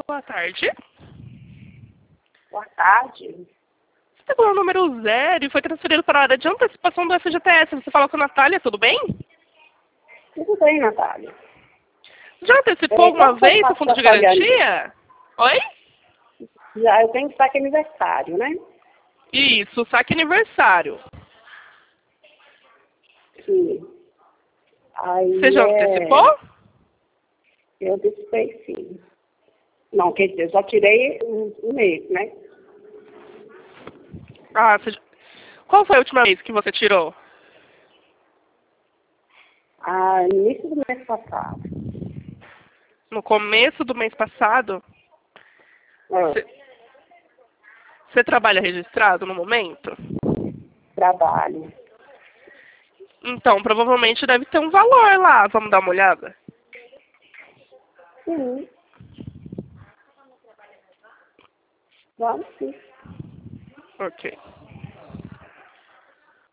Boa tarde. Boa tarde. Você pegou o número 0 e foi transferido para a área de antecipação do FGTS. Você fala com a Natália, tudo bem? Tudo bem, Natália. Já antecipou alguma Qual que eu vez o faço fundo de pra pagar? garantia? Oi? Já eu tenho que estar aqui aniversário, né? Isso, saque aniversário. Sim. Aí Você já antecipou? eu antecipei, sim. Não, quer dizer, eu já tirei um mês, né? Ah, qual foi a última vez que você tirou? No início do mês passado. No começo do mês passado? É, Você trabalha registrado no momento? trabalho. Então, provavelmente deve ter um valor lá. Vamos dar uma olhada? Sim, vamos sim. Ok.